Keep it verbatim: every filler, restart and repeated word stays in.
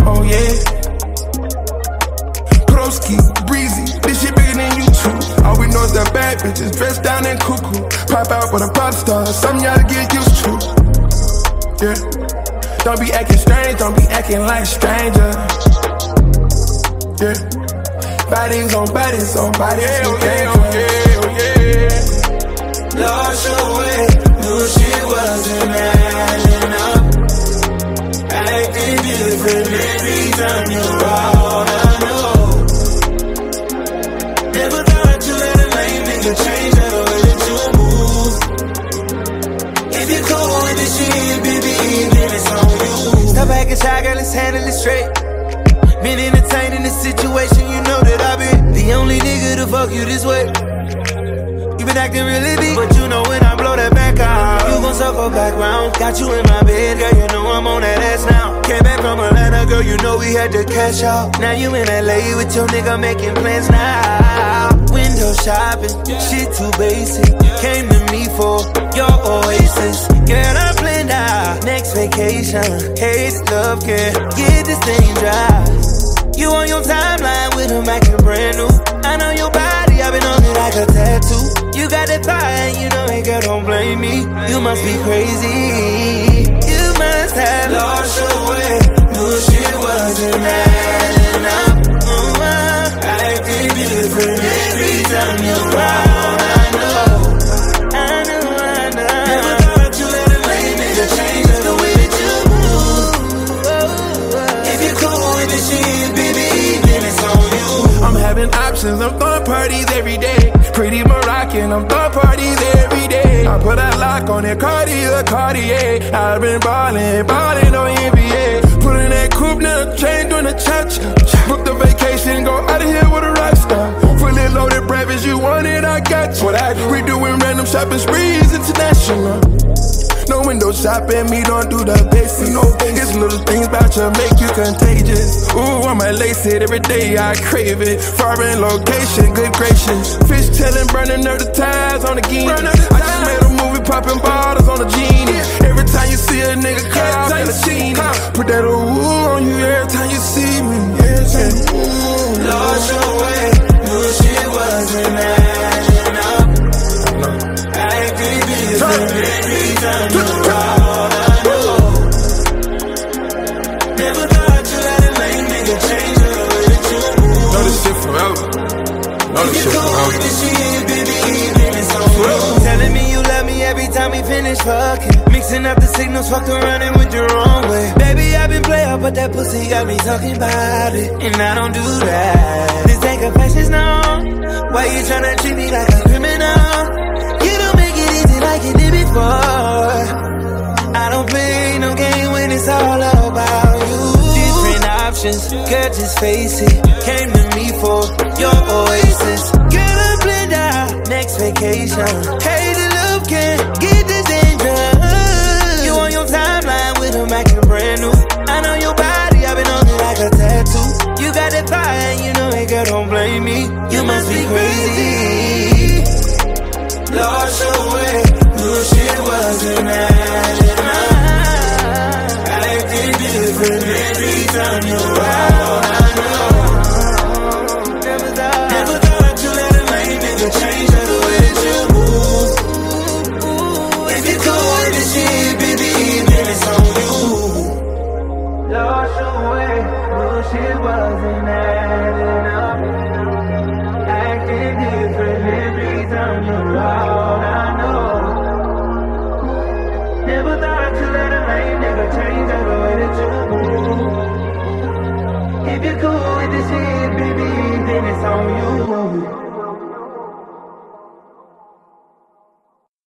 oh yeah. Broski, breezy, this shit bigger than you too. All we know is that bad bitches dressed down and cuckoo. Pop out with a pop star, something y'all to get used to. Yeah, don't be acting strange, don't be acting like strangers. Yeah, bodies on bodies on bodies. Yeah, oh yeah, oh yeah, oh yeah. Lost your way, knew shit wasn't adding up. Acting different every time you're out, I know. Never thought you let a lame nigga change the way that you move. If you're cool with this shit, baby, then it's on you. Stop acting shy, girl, let's handle it straight. Been entertaining the situation, you know that I've been the only nigga to fuck you this way. You been acting really big, but you know when I blow that back out, you gon' circle back round. Got you in my bed, girl, you know I'm on that ass now. Came back from Atlanta, girl, you know we had to cash out. Now you in L A with your nigga making plans now. Window shopping, shit too basic. Came to me for your oasis. Girl, I'm planned out, next vacation. Hate love, girl, get this thing dry. You on your timeline with him acting brand new. I know your body, I've been on it like a tattoo. You got that fire, you know it, girl, don't blame me. You must be crazy. You must have lost your way. Knew shit wasn't adding up. Uh-huh. Acting different every time you're around. I know, I know, I know. Never thought you let a lame nigga change the way that you move. If you're cool with the shit, baby, then it's on you. I'm having options, I'm throwing parties every day. Pretty Moroccan, I'm throwing parties every day. I put a lock on it, Cartier, Cartier. I've been ballin', ballin' on N B A. Put in that coupe, now chain doing a cha-cha. Book the vacation, go out of here with a rock star. Fully loaded breakfast, you want it, I got you. What I do, we doing random shopping sprees, international. No window shopping, me don't do the basics. No, it's little things about you make you contagious. Ooh, I might lace it every day, I crave it. Foreign location, good gracious. Fish tailing, burning up the ties on the guinea. I just made a movie, popping bottles on the genie. Every time you see a nigga cop in a genie, put that ooh on you every time you see me. Yeah, ooh. Lost your way, knew shit wasn't adding up. Acting different every time you're out, I know. Never thought you let a lame nigga change the way that you move. Know this shit forever. Know this shit forever. This shit, baby, then it's on you. Telling me you love me every time we finish fucking. Mixing up the signals, fucked around and went the wrong way. Baby, I've been player, but that pussy got me talking about it. And I don't do that. This ain't confessions, no. Why you tryna treat me like a criminal? You don't make it easy like you did before. I don't play no game when it's all about you. Different options, girl, just face it. Came to me for your oasis. Girl, I'm blend out, next vacation. Hey, the love can get this dangerous. You on your timeline with him acting brand new. I know your body, I've been on it like a tattoo. You got that fire, you know it, girl, don't blame me. You must be crazy. Lost your way, knew shit wasn't adding up. Acting different every time you're out, I know. Never thought, never thought you let a lame nigga change the way that you move. If you're cool with this shit, baby, then it's on you. Lost your way, knew shit wasn't adding up. Acting different every time you're out, I know. Never thought you let a lame nigga change the way that you move. If you're cool with this shit,